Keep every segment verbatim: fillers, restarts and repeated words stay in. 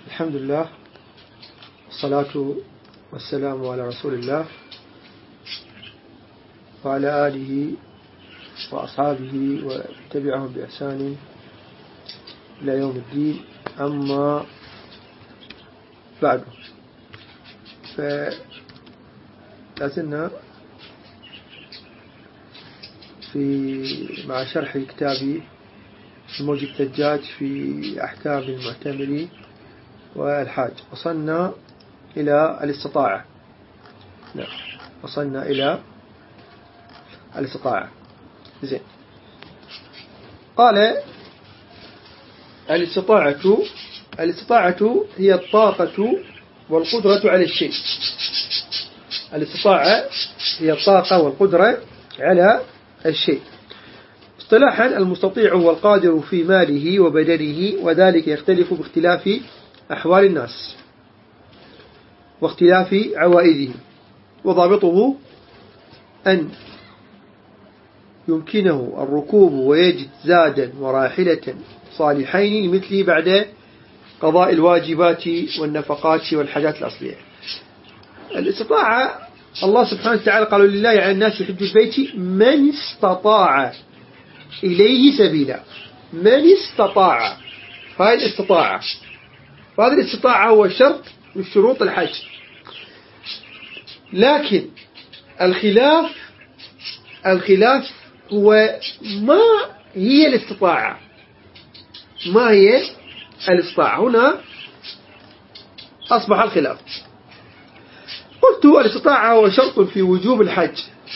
الحمد لله والصلاة والسلام على رسول الله وعلى آله وأصحابه وتبعهم بإحسان إلى يوم الدين. أما بعد، فلازلنا في مع شرح كتاب الموجب الثجاج في أحكام المعتمر والحاج. وصلنا إلى الاستطاعة. نعم، وصلنا إلى الاستطاعة. زين. قال الاستطاعة الاستطاعة هي الطاقة والقدرة على الشيء. الاستطاعة هي الطاقة والقدرة على الشيء. اصطلاحا المستطيع هو القادر في ماله وبدنه، وذلك يختلف باختلاف أحوال الناس واختلاف عوائدهم، وضابطه أن يمكنه الركوب ويجد زادا وراحلة صالحين لمثله بعد قضاء الواجبات والنفقات والحاجات الأصلية. الاستطاعة الله سبحانه وتعالى قالوا لله على الناس يحج البيت من استطاع إليه سبيلا. من استطاع، هاي الاستطاعة، وهذه الاستطاعة هو شرط من شروط الحج. لكن الخلاف الخلاف هو ما هي الاستطاعة، ما هي الاستطاعة. هنا أصبح الخلاف. قلت الاستطاعة هو شرط في وجوب الحج،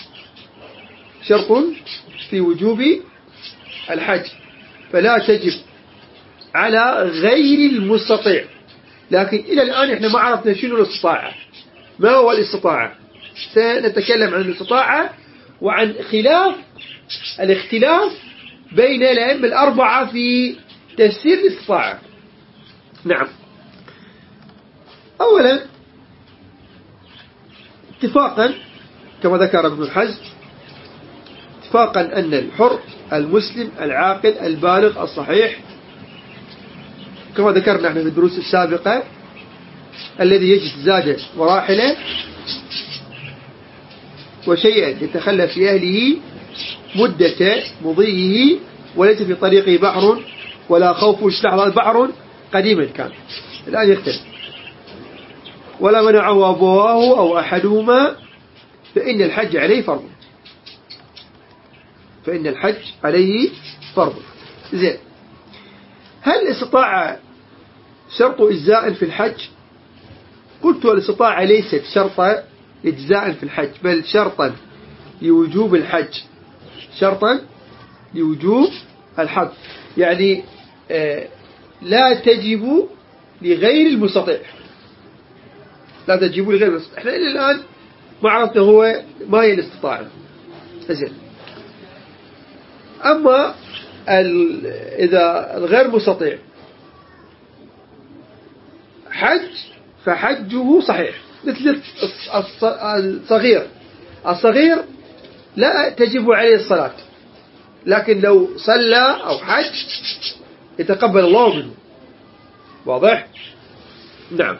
شرط في وجوب الحج، فلا تجب على غير المستطيع. لكن إلى الآن إحنا ما عرفنا شنو الاستطاعة، ما هو الاستطاعة. سنتكلم عن الاستطاعة وعن خلاف الاختلاف بين الأئمة الأربعة في تفسير الاستطاعة. نعم. أولا اتفاقا كما ذكر ابن الحزم، اتفاقا أن الحر المسلم العاقل البالغ الصحيح كما ذكرنا احنا في الدروس السابقة الذي يجد زادا وراحلة وشيئا يتخلى في أهله مدة مضيه، وليس في طريقه بحر ولا خوف وشلح. بحر قديما كان، الآن يختلف. ولا منعه أبواه أو أحدهما فإن الحج عليه فرض، فإن الحج عليه فرض. زين. هل الاستطاعة شرط إجزاء في الحج؟ قلت الاستطاعة ليست شرط إجزاء في الحج، بل شرطا لوجوب الحج، شرطا لوجوب الحج. يعني آه لا تجب لغير المستطيع، لا تجب لغير المستطيع. احنا إلى الآن ما عرفنا هو ما هي الاستطاعة. زين. أما إذا الغير مستطيع حج فحجه صحيح، مثل الصغير. الصغير لا تجب عليه الصلاة، لكن لو صلى أو حج يتقبل الله منه. واضح؟ نعم.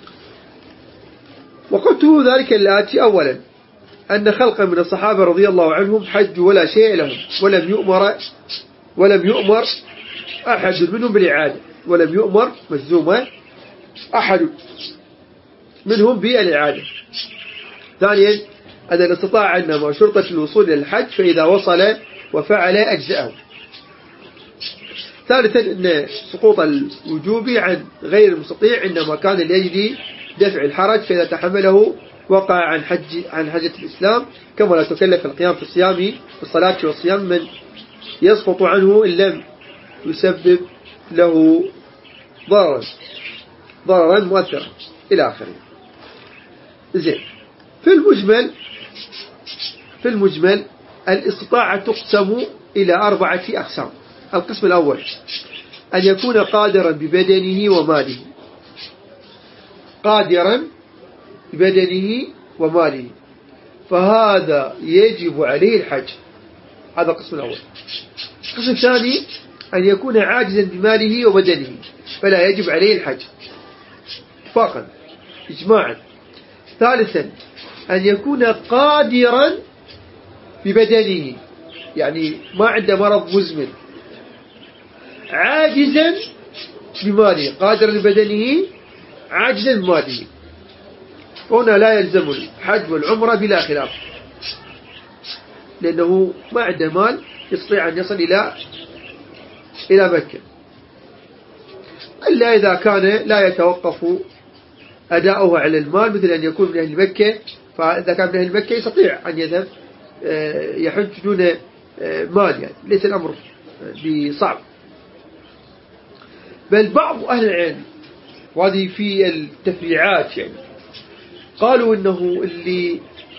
وقلت ذلك الآتي: أولا أن خلقا من الصحابة رضي الله عنهم حجوا ولا شيء لهم، ولم يؤمر ولم يؤمر أحد منهم بالإعادة، ولم يؤمر مجزومة أحد منهم بالإعادة. ثانيا أن الاستطاعة إنما شرطة الوصول إلى الحج، فإذا وصل وفعل أجزأه. ثالثا أن سقوط الوجوب عن غير المستطيع إنما كان لأجل دفع الحرج، فإذا تحمله وقع عن حج عن حجة الإسلام، كما لا تكلف القيام في الصيام في الصلاة والصيام من يسقط عنه إن لم يسبب له ضررا ضررا مؤثرا إلى آخره. زين. في المجمل في المجمل الاستطاعة تقسم إلى أربعة أقسام. القسم الأول أن يكون قادرا ببدنه وماله، قادرا ببدنه وماله، فهذا يجب عليه الحج. هذا القسم الأول. القسم الثاني أن يكون عاجزا بماله وبدنه، فلا يجب عليه الحج. اتفاقا إجماعا. ثالثا أن يكون قادرا ببدنه، يعني ما عنده مرض مزمن، عاجزا بماله، قادرا ببدنه عاجزا بماله. هنا لا يلزم الحج والعمرة بلا خلاف، لأنه ما عنده مال يستطيع أن يصل إلى إلى مكة، إلا إذا كان لا يتوقف أداؤه على المال، مثل أن يكون من أهل مكة، فإذا كان من أهل مكة يستطيع أن يذهب يحج دون مال، يعني ليس الأمر بصعب. بل بعض أهل العلم، وهذه في التفريعات، يعني قالوا إنه اللي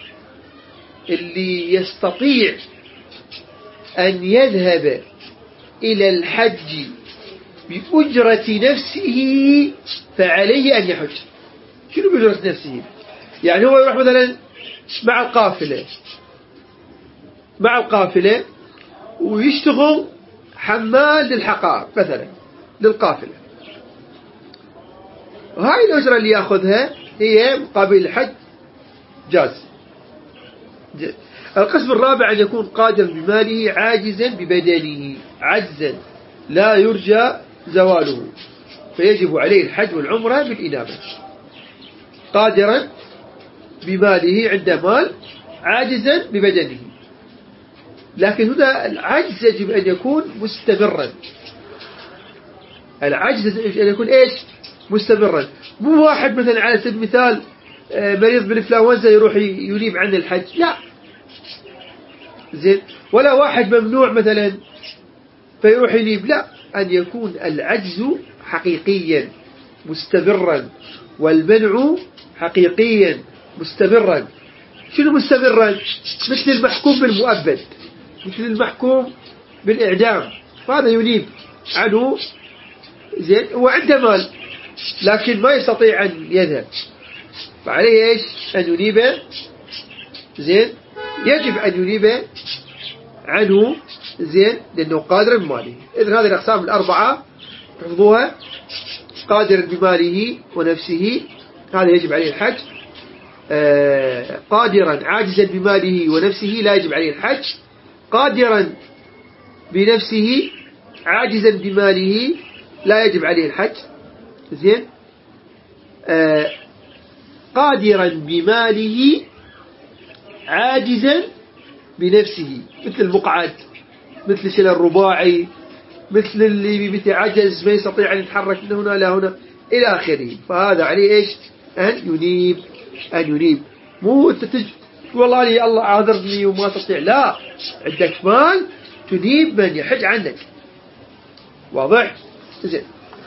اللي يستطيع أن يذهب إلى الحج بأجرة نفسه فعليه أن يحج. شنو بأجرة نفسه؟ يعني هو يروح مثلا مع القافلة مع القافلة ويشتغل حمال للحقائب مثلا للقافلة، وهاي الأجرة اللي يأخذها هي مقابل الحج، جاز. القسم الرابع أن يكون قادرا بماله عاجزا ببدنه عجزا لا يرجى زواله، فيجب عليه الحج والعمرة بالإنابة. قادرا بماله، عنده مال، عاجزا ببدنه، لكن هنا العجز يجب أن يكون مستمرا. العجز يجب أن يكون إيش؟ مستمرا. مو واحد مثلا على سبيل المثال مريض بالإنفلونزا يروح ينيب عن الحج، لا، زين، ولا واحد ممنوع مثلا فيروح ينيب، لا، أن يكون العجز حقيقيا مستمرا والمنع حقيقيا مستمرا. شنو مستمرا؟ مثل المحكوم بالمؤبد، مثل المحكوم بالإعدام، فهذا ينيب عنه، زين، هو عنده مال لكن ما يستطيع أن يذهب، فعليه إيش؟ أن ينيب، زين، يجب أن ينيب عنه، زين، لأنه قادر بماله. إذن هذه الأقسام الأربعة تحفظوها: قادر بماله ونفسه، هذا يجب عليه الحج. آه قادرا عاجزا بماله ونفسه لا يجب عليه الحج. قادرا بنفسه عاجزا بماله لا يجب عليه الحج، زين. آه قادرا بماله عاجزا بنفسه، مثل المقعد، مثل شل الرباعي، مثل اللي بيتعجز ما يستطيع أن يتحرك من هنا إلى هنا إلى آخره، فهذا عليه إيش؟ أن ينيب أن ينيب مو تتج والله لي الله عاذرني وما تستطيع، لا، عندك مال تنيب من يحج عنك. واضح؟ زين.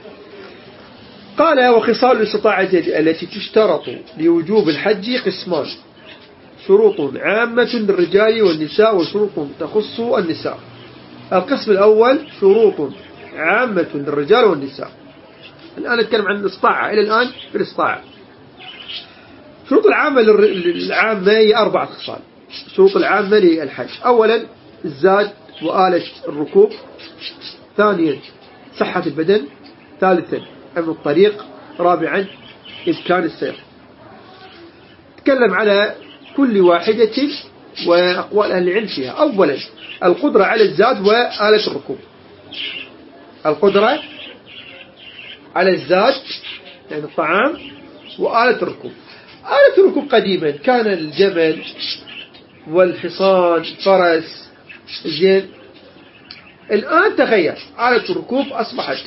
قال: وخصال الاستطاعة التي تشترط لوجوب الحج قسمان: شروط عامة للرجال والنساء وشروط تخص النساء. القسم الأول شروط عامة للرجال والنساء. الآن نتكلم عن الاستطاعة، إلى الآن في الاستطاعة. شروط العامة العامة هي أربعة خصال. الشروط العامة للحج: أولا الزاد وآلة الركوب. ثانيا صحة البدن. ثالثا أمن الطريق. رابعا إمكان السير. تكلم على كل واحدة وأقوال أهل العلم فيها. أولا القدرة على الزاد وآلة الركوب. القدرة على الزاد يعني الطعام، وآلة الركوب. آلة الركوب قديما كان الجمل والحصان، فرس، زين. الآن تغير، آلة الركوب أصبحت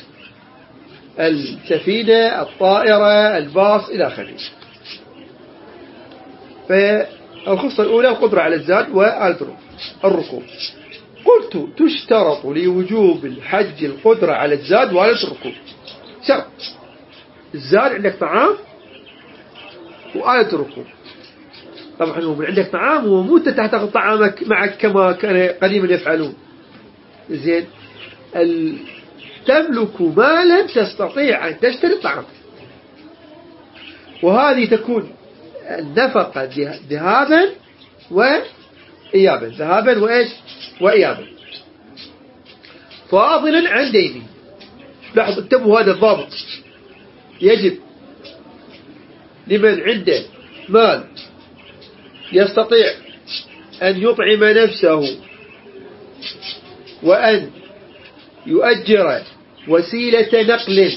السفينة، الطائرة، الباص إلى آخره. فالخصة الأولى القدرة على الزاد وآلة الركوب. قلت: تشترط لوجوب الحج القدرة على الزاد وآلة الركوب. شرط الزاد عندك طعام وآلة الركوب. طبعا هو من عندك طعام ومو تحتاج طعامك معك كما كان قديما يفعلون، زين. تملك مالا تستطيع أن تشتري الطعام، وهذه تكون النفقة ذهابا وإيابا، ذهابا وإيش وإيابا، فاضلا عن دينه. لاحظ، انتبهوا هذا الضابط، يجب لمن عنده مال يستطيع أن يطعم نفسه وأن يؤجر وسيلة نقل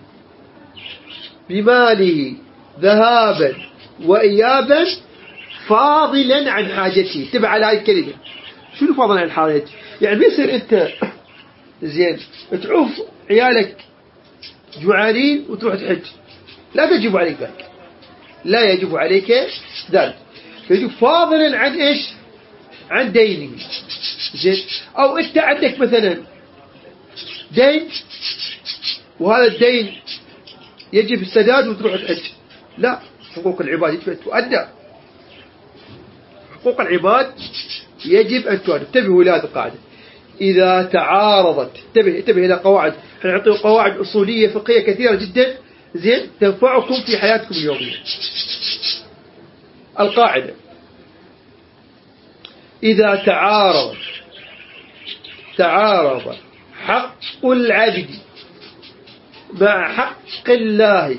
بماله ذهابا وإيابا فاضلا عن حاجته. تبع على هاي الكلمة. شنو فاضلا عن حاجته؟ يعني بيصير أنت زين تعوف عيالك جوعانين وتروح تحج، لا تجب عليك ذلك، لا يجب عليك ذلك، يجب فاضلا عن إيش؟ عن دينه. زين. أو أنت عندك مثلا دين وهذا الدين يجب السداد وتروح تحج، لا، حقوق العباد يجب أن تؤدى، حقوق العباد يجب أن تؤدى. انتبهوا إلى هذه القاعدة. إذا تعارضت، انتبه انتبه إلى قواعد، احنا نعطي قواعد أصولية فقهية كثيرة جدا زين تنفعكم في حياتكم اليومية. القاعدة: إذا تعارض تعارض حق العبد مع حق الله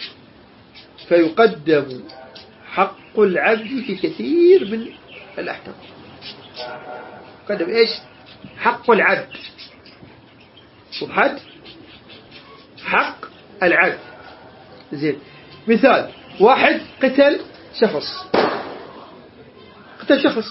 فيقدم حق العبد في كثير من الأحكام. يقدم إيش؟ حق العبد. وبحد حق العبد. زين. مثال: واحد قتل شخص، قتل شخص،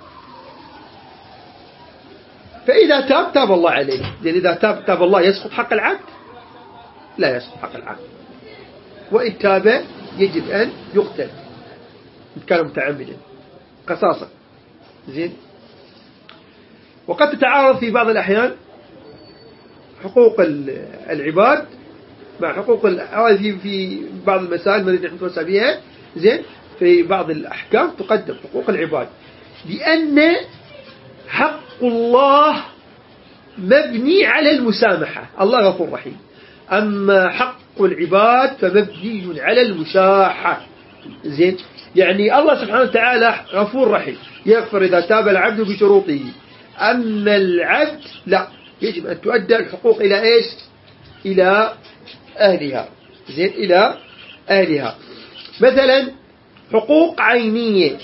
فإذا تاب تاب الله عليه. لأن إذا تاب تاب الله يسقط حق العبد؟ لا يسقط حق العبد. وإن تاب يجب أن يقتل إن كان متعمدا قصاصا. زين. وقد تتعارض في بعض الأحيان حقوق العباد مع حقوق في في بعض المسائل ما نحن نتوسع فيها. زين. في بعض الأحكام تقدم حقوق العباد لأن حق الله مبني على المسامحة، الله غفور رحيم. أما حق العباد فمبني على المشاحة. زين. يعني الله سبحانه وتعالى غفور رحيم، يغفر إذا تاب العبد بشروطه. أما العبد لا، يجب أن تؤدى الحقوق إلى إيش؟ إلى أهلها. زين. إلى أهلها. مثلا حقوق عينية.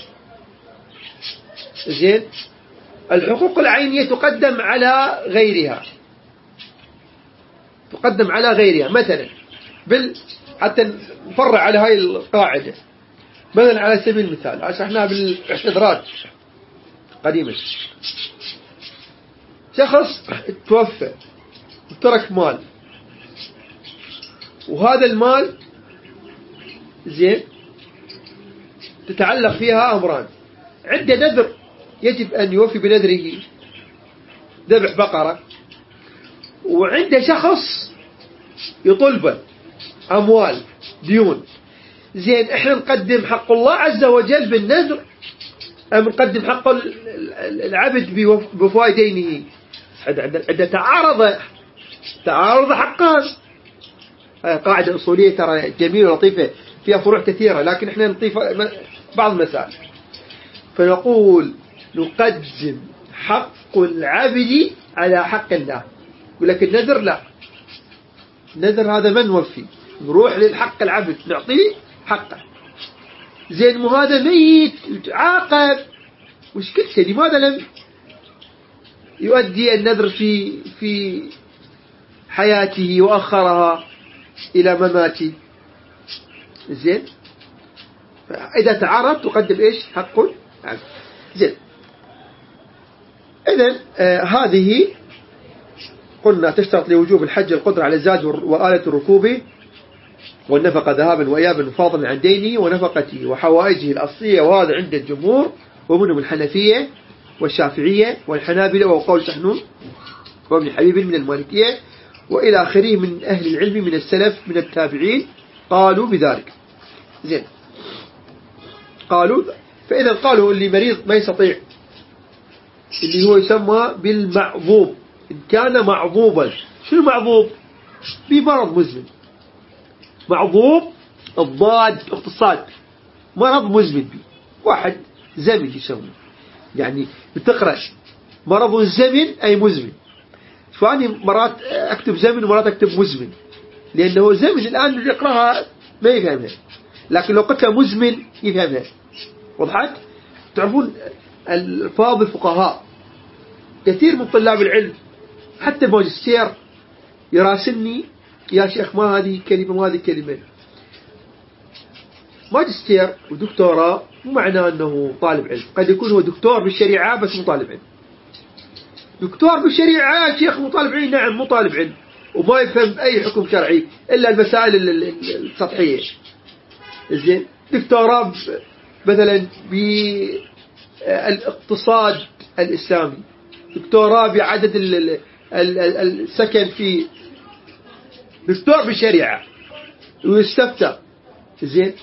زين. الحقوق العينية تقدم على غيرها، تقدم على غيرها. مثلا بال حتى نفرع على هاي القاعدة، مثلا على سبيل المثال شرحناها بالاحتضارات قديما. شخص توفى وترك مال، وهذا المال زين تتعلق فيها أمران: عنده نذر يجب أن يوفي بنذره، ذبح بقرة، وعنده شخص يطلبه أموال ديون. زين. إحنا نقدم حق الله عز وجل بالنذر أم نقدم حق العبد بوفاء دينه؟ عند تعارض تعارض حقان. هذه قاعدة أصولية ترى جميلة ولطيفة فيها فروع كثيرة، لكن إحنا نضيف بعض المسائل. فنقول نقدم حق العبد على حق الله. ولكن النذر لا، النذر هذا ما نوفي، نروح للحق العبد نعطيه حقه. زين. مو هذا ميت يتعاقب، وش كل شيء، لماذا لم يؤدي النذر في في حياته وأخرها إلى مماته؟ زين. إذا تعارض تقدم إيش؟ حق العبد. زين. إذن آه هذه قلنا تشترط لوجوب الحج القدرة على الزاد وآلة الركوب والنفقة ذهابا وإيابا فاضلا عن دينه ونفقته وحوائجه الأصلية، وهذا عند الجمهور ومنهم الحنفية والشافعية والحنابلة وقول سحنون وابن حبيب من المالكية وإلى آخره من أهل العلم من السلف من التابعين قالوا بذلك. زين. قالوا فإذا قالوا اللي مريض ما يستطيع، اللي هو يسمى بالمعضوب، إن كان معضوبا. شنو معضوب؟ بمرض مزمن. معضوب الضاد اختصاد، مرض مزمن بي. واحد زمن يسمى، يعني بتقرأ مرض الزمن أي مزمن. فأني مرات أكتب زمن ومرات أكتب مزمن، لأنه زمن الآن اللي يقرأها ما يفهمها. لكن لو قلت له مزمن يفهمها. وضحت؟ تعرفون الفاظ الفقهاء كثير من طلاب العلم حتى الماجستير يراسلني يا شيخ ما هذه كلمة ما هذه كلمة. ماجستير ودكتوراه مو معناه أنه طالب علم، قد يكون هو دكتور بالشريعة بس مو طالب علم. دكتور بالشريعة شيخ مو طالب علم، نعم مو طالب علم، وما يفهم أي حكم شرعي إلا المسائل السطحية. زين دكتوراه مثلا بالاقتصاد الإسلامي، دكتوراه بعدد السكن في، دكتور بالشريعة ويستفتى. زين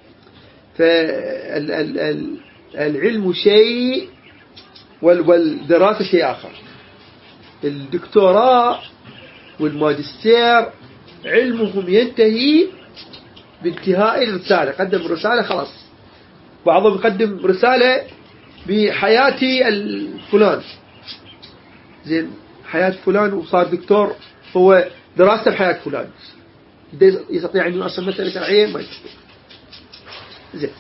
فالعلم شيء والدراسة شيء آخر. الدكتوراه والماجستير علمهم ينتهي بانتهاء الرسالة، قدم رسالة خلاص. بعضهم يقدم رسالة بحياتي الفلان، زين حياة فلان وصار دكتور، هو دراسة بحياة فلان، يستطيع أن يؤصل مسألة شرعية؟ ما يستطيع. زين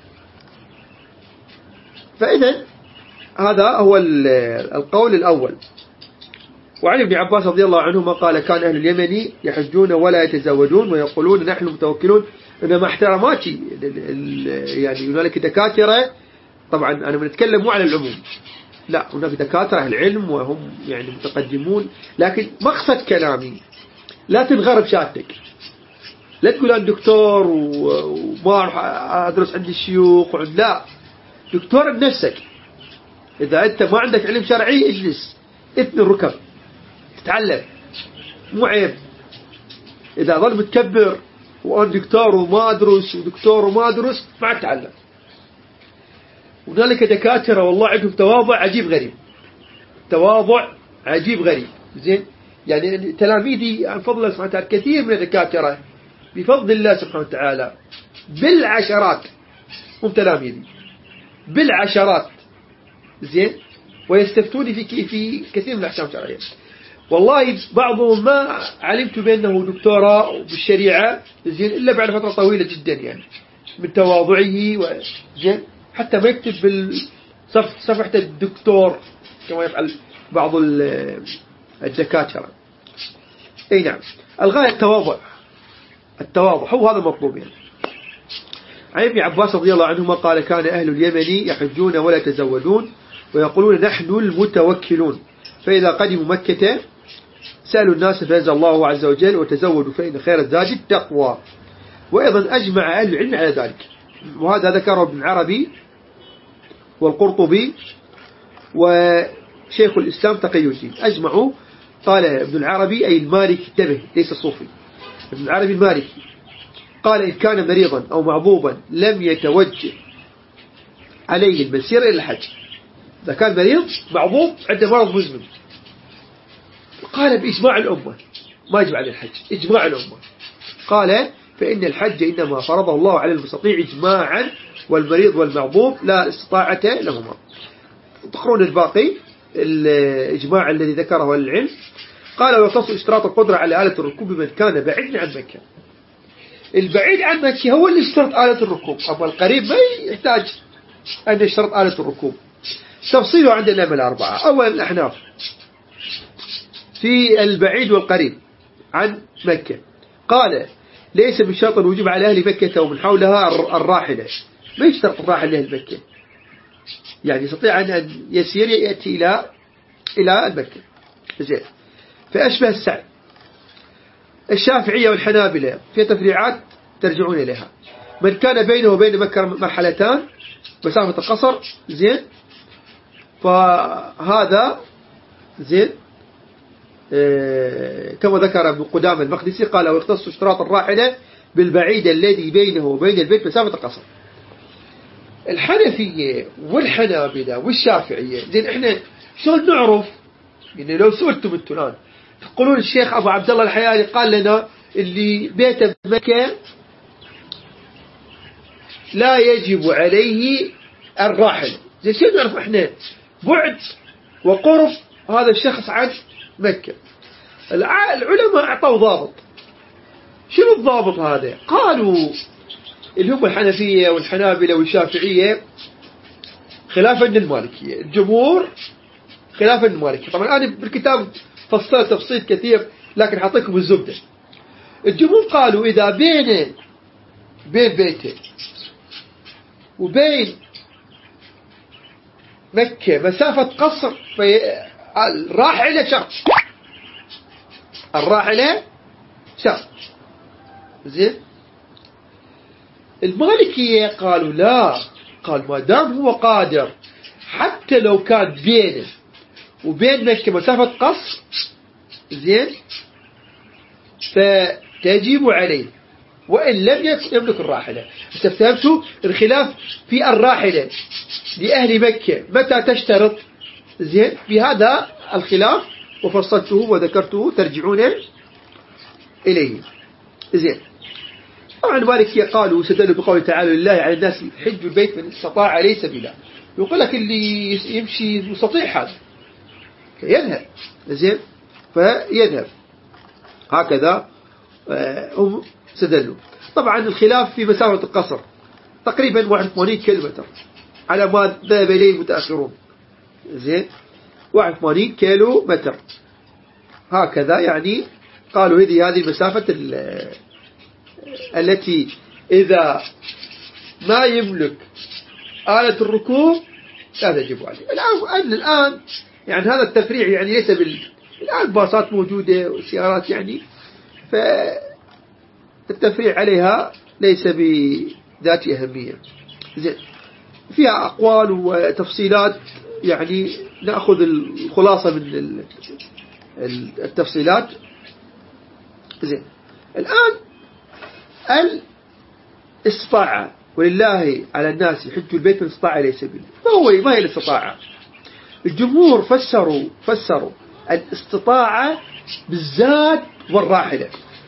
فإذا هذا هو القول الأول. وعن ابن عباس رضي الله عنهما قال كان أهل اليمن يحجون ولا يتزوجون ويقولون نحن متوكلون. إنما احتراماتي يعني هنالك دكاترة، طبعا أنا بنتكلم مو على العموم، لا هناك دكاترة أهل العلم وهم يعني متقدمون، لكن مقصد كلامي لا تنغرب شهادتك، لا تقول أنا دكتور وما أروح أدرس عند الشيوخ، لا، دكتور بنفسك. إذا أنت ما عندك علم شرعي اجلس اثني الركب تتعلم، مو عيب. إذا ظل متكبر وأنا دكتور وما أدرس ودكتور وما أدرس ما أتعلم. هنالك دكاترة والله عندهم تواضع عجيب غريب، تواضع عجيب غريب. زين يعني تلاميذي عن فضل الله سبحانه وتعالى كثير من الدكاترة بفضل الله سبحانه وتعالى بالعشرات هم تلاميذي بالعشرات. زين ويستفتوني في في كثير من الأحكام الشرعية. والله بعضهم ما علمت بأنه دكتوراه بالشريعة زين إلا بعد فترة طويلة جدا، يعني من تواضعه. وزين حتى ما يكتب بالصفحة الدكتور كما يفعل بعض الدكاترة. أي نعم، الغاية التواضع، التواضع هو هذا المطلوب. يعني عن ابن عباس رضي الله عنهما قال كان أهل اليمن يحجون ولا يتزوجون ويقولون نحن المتوكلون، فإذا قدموا مكة سألوا الناس فأنزل الله عز وجل وتزودوا فإن خير الزاد التقوى. وأيضا أجمع أهل العلم على ذلك، وهذا ذكره ابن العربي والقرطبي وشيخ الإسلام تقي الدين أجمعوا. قال ابن العربي أي المالكي، انتبه ليس الصوفي، ابن العربي المالكي قال إن كان مريضا أو معذوبا لم يتوجه عليه المسير إلى الحج. إذا كان مريض معذوب عنده مرض مزمن قال بإجماع الأمة ما يجب عليه الحج، إجماع الأمة. قال فإن الحج إنما فرضه الله على المستطيع إجماعا، والمريض والمعذوب لا استطاعة لهما. تقرون الباقي الإجماع الذي ذكره العلم. قال ويختص اشتراط القدرة على آلة الركوب من كان بعيد عن مكة. البعيد عن مكة هو اللي اشترط آلة الركوب، أما القريب ما يحتاج أن يشترط آلة الركوب. تفصيله عند الأئمة الأربعة. أولا الأحناف في البعيد والقريب عن مكة قال ليس من شرط الوجوب على أهل مكة ومن حولها الراحلة، ما يشترط الراحلة لأهل مكة، يعني يستطيع أن يسير يأتي إلى إلى مكة. زين فأشبه السعي. الشافعية والحنابلة في تفريعات ترجعون إليها. من كان بينه وبين مكة مرحلتان مسافة القصر، زين فهذا زين اه كما ذكر ابن قدامة المقدسي قال ويختص اشتراط الراحلة بالبعيد الذي بينه وبين البيت مسافة القصر. الحنفية والحنابلة والشافعية زين احنا شلون نعرف؟ يعني لو سئلتم انتم الآن تقولون الشيخ أبو عبد الله الحياني قال لنا اللي بيته بمكة لا يجب عليه الراحل، زين شو نعرف احنا؟ بعد وقرب هذا الشخص عن مكة. العلماء أعطوا ضابط. شنو الضابط هذا؟ قالوا اللي هم الحنفية والحنابلة والشافعية خلافا للمالكية. الجمهور خلافا للمالكية. طبعا أنا بالكتاب فصلت تفصيل كثير لكن حاطيكم الزبدة. الجمهور قالوا إذا بين بين بيته وبين مكة مسافة قصر فالراحلة شرط، الراحلة شرط. زين. المالكية قالوا لا، قال ما دام هو قادر حتى لو كان بينه وبين مكة مسافة قصر زين فتجب عليه وإن لم يملك الراحلة. فهمتوا الخلاف في الراحلة لأهل مكة متى تشترط؟ زين بهذا الخلاف وفصلته وذكرته ترجعون إليه. زين. طبعا المالكية قالوا استدلوا بقوله تعالى لله على الناس حج البيت من استطاع عليه سبيلا. يقول لك اللي يمشي مستطيع هذا يذهب. زين فيذهب هكذا هم استدلوا. طبعا الخلاف في مسافة القصر تقريبا واحد وثمانين كيلومتر على ما ذهب إليه المتأخرون. زين واحد وثمانين كيلو متر هكذا، يعني قالوا هذه هذه المسافة التي إذا ما يملك آلة الركوب لا تجب عليه. الآن الآن يعني هذا التفريع يعني ليس بال الآن باصات موجودة وسيارات، يعني فالتفريع عليها ليس بذات أهمية. زين فيها أقوال وتفصيلات، يعني نأخذ الخلاصة من التفصيلات. زين الآن الاستطاعة ولله على الناس يحج البيت من استطاع إليه سبيل. ما هو ما هي الاستطاعة؟ الجمهور فسروا فسروا الاستطاعة بالزاد والراحلة،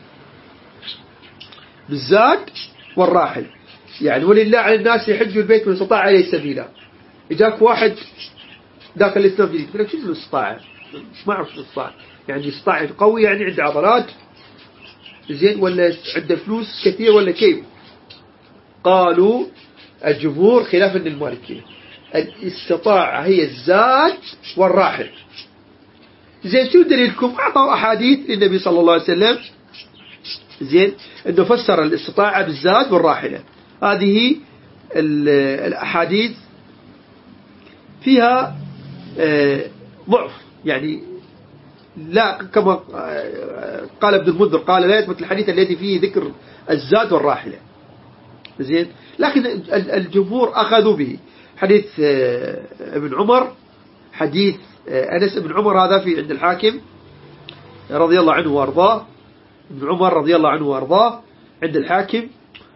بالزاد والراحل. يعني ولله على الناس يحج البيت من استطاع إليه سبيلا. إجاك واحد ذاك الإسلام جديد يقول لك شنو الاستطاعة؟ ما أعرف شنو الاستطاعة، يعني استطاع قوي يعني عنده عضلات زين ولا عنده فلوس كثير ولا كيف؟ قالوا الجمهور خلافا للمالكية الاستطاعة هي الزاد والراحل. زين شو دليلكم؟ أعطوا أحاديث للنبي صلى الله عليه وسلم زين أنه فسر الاستطاعة بالزاد والراحلة. هذه الأحاديث فيها ضعف، يعني لا كما قال ابن المنذر قال لا يثبت الحديث الذي فيه ذكر الزاد والراحلة. زين لكن الجمهور أخذوا به حديث ابن عمر، حديث أنس بن عمر هذا في عند الحاكم رضي الله عنه وارضاه، ابن عمر رضي الله عنه وارضاه عند الحاكم،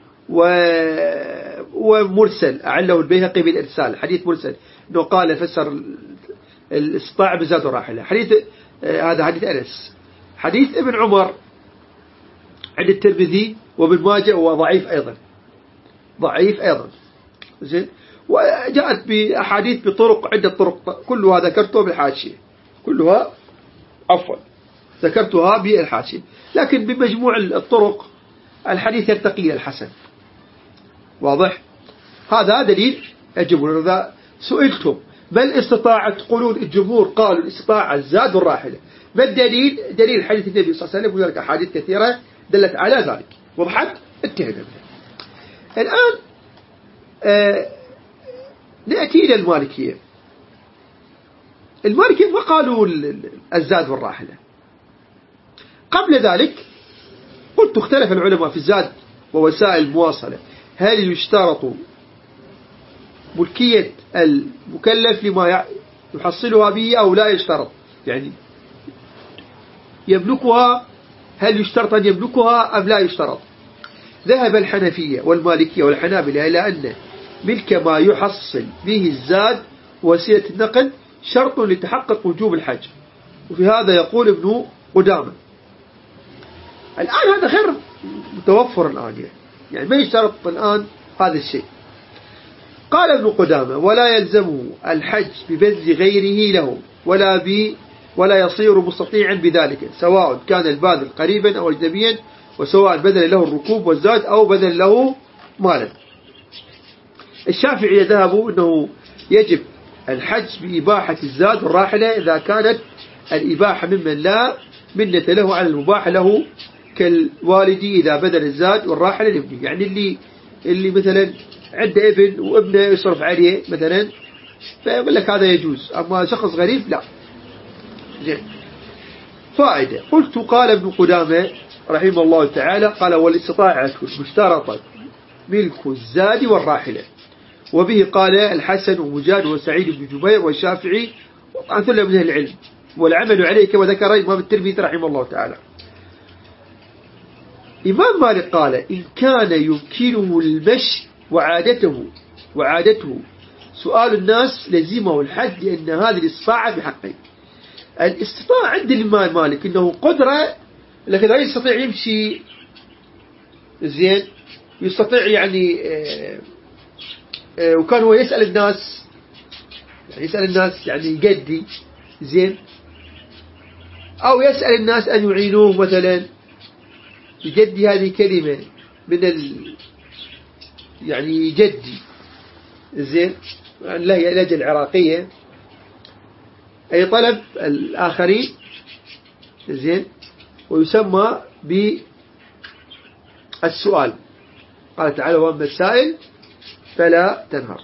ومرسل أعله البيهقي بالإرسال، حديث مرسل أنه قال فسر الاستطاعة بالزاد والراحلة. حديث هذا حديث أنس. حديث ابن عمر عند الترمذي وابن ماجه هو ضعيف أيضا، ضعيف أيضا. زين وجاءت بأحاديث بطرق عدة طرق كلها ذكرتها بالحاشية، كلها عفوا ذكرتها بالحاشية، لكن بمجموع الطرق الحديث يرتقي إلى الحسن. واضح؟ هذا دليل الجمهور. إذا سئلتم ما الاستطاعة تقولون الجمهور قالوا الاستطاعة الزاد والراحلة، ما الدليل؟ دليل حديث النبي صلى الله عليه وسلم، وذلك أحاديث كثيرة دلت على ذلك. وضحت؟ انتهينا. الآن آه نأتي إلى المالكية. المالكية ما قالوا الزاد والراحلة. قبل ذلك قلت اختلف العلماء في الزاد ووسائل المواصلة، هل يشترط ملكية المكلف لما يحصلها به أو لا يشترط؟ يعني يملكها، هل يشترط أن يملكها أم لا يشترط؟ ذهب الحنفية والمالكية والحنابلة إلى أن ملك ما يحصل به الزاد وسيلة النقل شرط لتحقق وجوب الحج، وفي هذا يقول ابن قدامة. الآن هذا غير متوفر الآن، يعني ما يشترط الآن هذا الشيء. قال ابن قدامة ولا يلزمه الحج ببذل غيره له ولا ب ولا يصير مستطيعا بذلك، سواء كان الباذل قريبا أو أجنبيا، وسواء بذل له الركوب والزاد أو بذل له مالا. الشافعية ذهبوا أنه يجب الحج بإباحة الزاد والراحلة إذا كانت الإباحة ممن لا منة له على المباح له، كالوالد إذا بدل الزاد والراحلة لابنه. يعني اللي اللي مثلا عنده ابن وابنه يصرف عليه مثلا فيقول لك هذا يجوز، أما شخص غريب لا. زين. فائدة. قلت قال ابن قدامة رحمه الله تعالى قال والاستطاعة المشترطة ملك الزاد والراحلة، وبه قال الحسن ومجاد وسعيد بن جبير والشافعي وعن ثلة من أهل العلم، والعمل عليه كما ذكر الإمام الترمذي رحمه الله تعالى. إمام مالك قال إن كان يمكنه المشي وعادته وعادته سؤال الناس لزمه الحج، لأن هذه الاستطاعة بحقه. الاستطاعة عند الإمام مالك إنه قدرة، لكن لا يستطيع يمشي زين، يستطيع يعني آه آه وكان هو يسأل الناس، يعني يسأل الناس يعني يقدي زين، أو يسأل الناس أن يعينوه مثلا يجدي. هذه كلمة من ال يعني جدي زين، لا هي اللهجة العراقية، أي طلب الآخرين زين، ويسمى بالسؤال. قال تعالى وأما السائل فلا تنهر.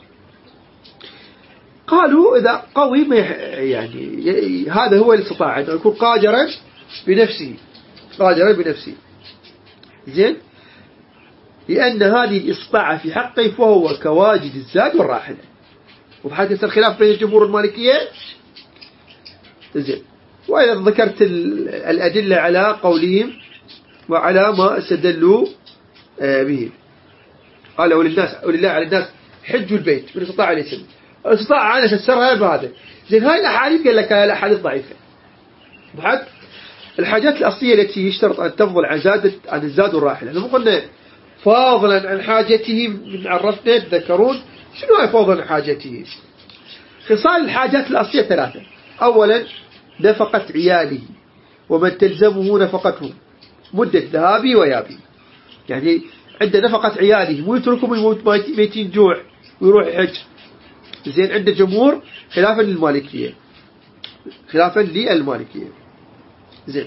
قالوا إذا قوي يعني هذا هو الاستطاعة أن يكون قادرا بنفسه، قادرا بنفسه زين، لأن هذه الاستطاعة في حقه فهو كواجد الزاد والراحلة. وبحدث الخلاف بين الجمهور المالكية زين. وإذا ذكرت الأدلة على قولهم وعلى ما استدلوا به. قال وللناس ولله على الناس حج البيت من استطاع عليه سبيل. الاستطاعة أنا فسرها بهذا زين. هاي الأحاديث قال لك الأحاديث ضعيفة. بعد الحاجات الأصلية التي يشترط أن تفضل عن زاد عن الزاد والراحلة. لما قلنا فاضلا عن حاجته من عرفنا تذكرون شنو هي فاضلا عن حاجته؟ خصال الحاجات الأصلية ثلاثة. أولا نفقة عياله ومن تلزمه نفقتهم مدة ذهابي ويابي. يعني عنده نفقة عياله، مو يتركهم يموت ميتين جوع ويروح يحج زين. عند جمهور خلافا للمالكية، خلافا للمالكية زين.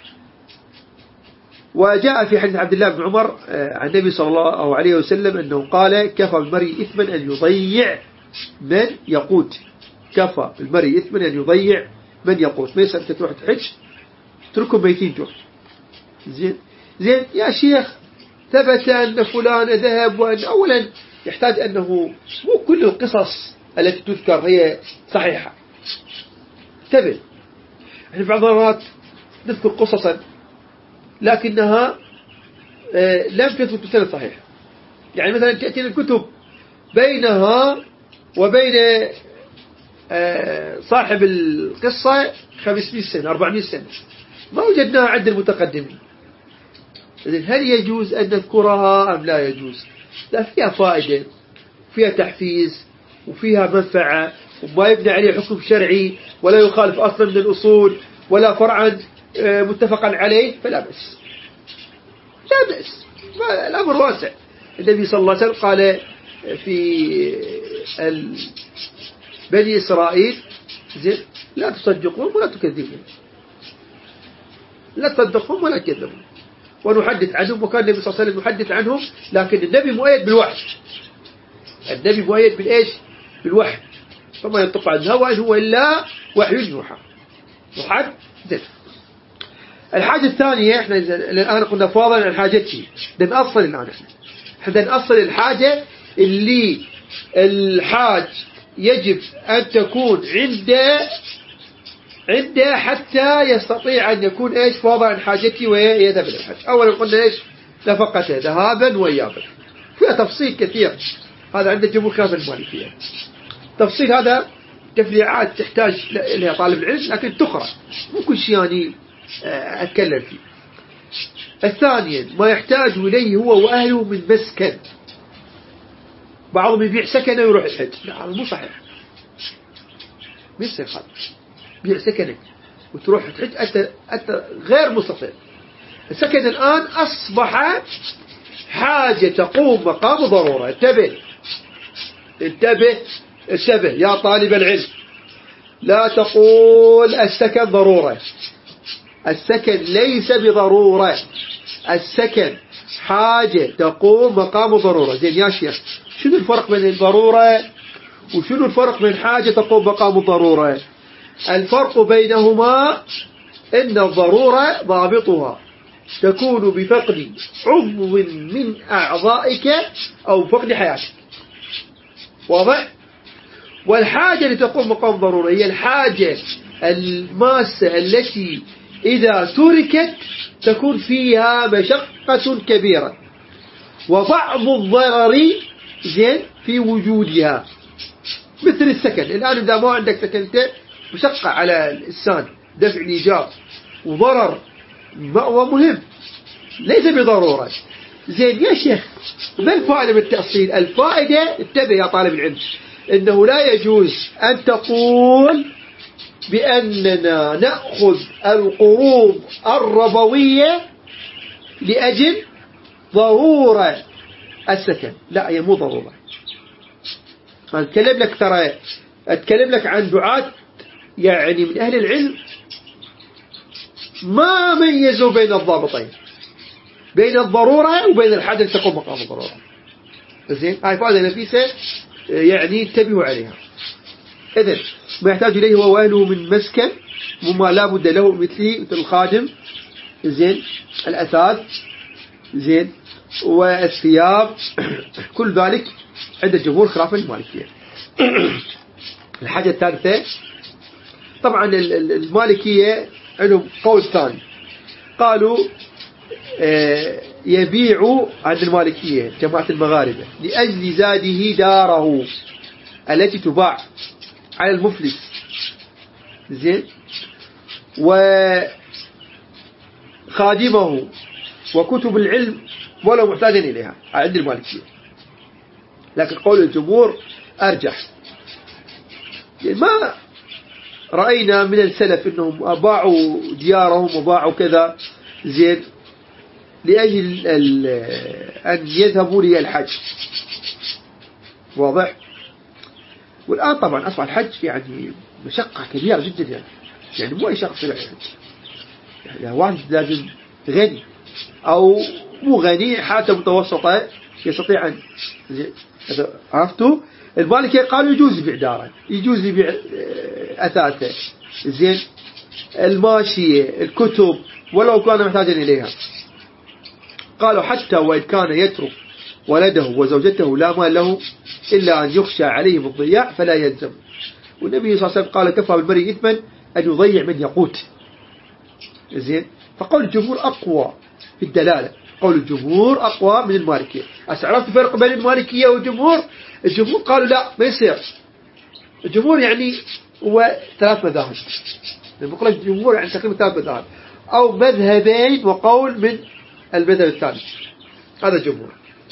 وجاء في حديث عبد الله بن عمر عن النبي صلى الله عليه وسلم أنه قال كفى بالمرء إثما أن يضيع من يقوت. كفى بالمرء إثما أن يضيع من يقوت. ما يصير تروح تحج تركهم ميتين جوع زين. زين يا شيخ ثبت أن فلان ذهب، وأن أولا يحتاج أنه مو كل القصص التي تذكر هي صحيحة. انتبه، احنا بعض المرات نذكر قصصا لكنها لم تثبت بسند صحيح. يعني مثلا تأتي الكتب بينها وبين صاحب القصة خمسمائة سنة أربعمائة سنة، ما وجدناها عند المتقدمين. هل يجوز أن نذكرها أم لا يجوز؟ لا، فيها فائدة، فيها تحفيز، وفيها منفعة، وما يبنى عليه حكم شرعي، ولا يخالف أصلا من الأصول، ولا فرعا متفقا عليه، فلا بأس، لا بأس، الأمر واسع. النبي صلى الله عليه وسلم قال في بني إسرائيل زين لا تصدقون ولا تكذبون، لا تصدقون ولا تكذبون، ونحدث عنهم. وكان النبي صلى الله عليه وسلم يحدث عنهم، لكن النبي مؤيد بالوحي، النبي مؤيد بالإيش؟ بالوحي. فما ينطق عن الهوى إن هو إلا وحي يوحى. محدث. الحاجة الثانية، احنا الآن قلنا فاضل عن حاجته، نأصل الآن احنا احنا نأصل الحاجة اللي الحاج يجب أن تكون عنده عنده حتى يستطيع أن يكون إيش فاضل عن حاجته ويذهب إلى الحج. أولا قلنا إيش؟ نفقته ذهابا وإيابا. فيها تفصيل كثير، هذا عند الجمهور خلاف المالكية. تفصيل هذا تفريعات تحتاج إليها طالب العلم، لكن تقرأ، مو كل شيء يعني أتكلم فيه. الثانيا ما يحتاج إليه هو وأهله من مسكن. بعضهم يبيع سكنه ويروح الحج، لا هذا مو صحيح، مو صحيح. بيع سكنك وتروح الحج أنت أنت غير مستطيع. السكن الآن أصبح حاجة تقوم مقام ضرورة. انتبه انتبه انتبه يا طالب العلم، لا تقول السكن ضرورة. السكن ليس بضرورة، السكن حاجة تقوم مقام ضرورة. زين يا شيخ، شنو الفرق بين الضرورة وشنو الفرق بين حاجة تقوم مقام الضرورة؟ الفرق بينهما إن الضرورة ضابطها تكون بفقد عضو من أعضائك أو فقد حياتك، واضح؟ والحاجة لتقوم مقام ضرورة هي الحاجة الماسة التي إذا تركت تكون فيها مشقة كبيرة وبعض الضرر زين في وجودها، مثل السكن. الآن إذا ما عندك سكنت مشقة على الإنسان، دفع الإيجار وضرر ومهم ليس بضرورة. زين يا شيخ، ما الفائدة من التأصيل؟ الفائدة، انتبه يا طالب العلم، إنه لا يجوز أن تقول بأننا نأخذ القروض الربوية لأجل ضرورة السكن. لا، هي مو ضرورة. أتكلم لك ترى أتكلم لك عن دعاة يعني من أهل العلم ما ميزوا بين الضابطين، بين الضرورة وبين الحاجة التي تقوم مقام الضرورة. زين، هاي فائدة نفيسة يعني انتبهوا عليها. إذن ما يحتاج إليه هو وأهله من مسكن وما لا بد له، مثل مثل الخادم، زين، الأثاث، زين، والثياب، كل ذلك عند الجمهور خلافا المالكية. الحاجة الثالثة، طبعا المالكية عندهم قول ثاني، قالوا يبيع عند المالكية جماعة المغاربة لأجل زاده داره التي تباع على المفلس، زين، وخادمه وكتب العلم ولو محتاجا إليها عند المالكية. لكن قول الجمهور أرجح، يعني ما رأينا من السلف أنهم باعوا ديارهم وباعوا كذا، زين، لأجل أن يذهبوا لي الحج، واضح؟ والآن طبعا أصبح الحج يعني مشقة كبيرة جدا، يعني يعني مو أي شخص يروح الحج، يعني واحد لازم غني أو مو غني، حتى متوسطة يستطيع أن، عرفتوا؟ المالكية قالوا يجوز يبيع داره، يجوز يبيع أثاثه، زين، الماشية، الكتب ولو كان محتاجا إليها. قالوا حتى وإن كان يترك ولده وزوجته لا مال له إلا أن يخشى عليهم الضياع فلا يلزم. والنبي صلى الله عليه وسلم قال كفى بالمرء إثما أن يضيع من يقوت، زين. فقول الجمهور أقوى في الدلالة، قول الجمهور أقوى من المالكية. عرفت الفرق بين المالكية والجمهور؟ الجمهور قالوا لا ما يصير. الجمهور يعني هو ثلاث مذاهب، لما قلت الجمهور يعني تقريبا ثلاث مذاهب أو مذهبين وقول من المذهب الثاني، هذا الجمهور.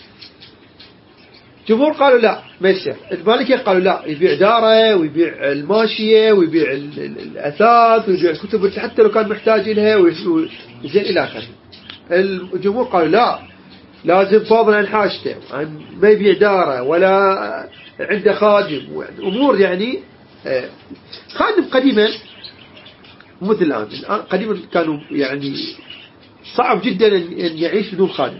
جمهور قالوا لا ما يصير. المالكية قالوا لا، يبيع داره ويبيع الماشية ويبيع الأثاث ويبيع الكتب حتى لو كان محتاج لها وزين إلى آخره. الجمهور قالوا لا، لازم فاضل عن حاجته، عن ما يبيع داره ولا عنده خادم، أمور يعني. خادم قديما مثل الآن، الآن قديما كانوا يعني صعب جدا أن يعيش بدون خادم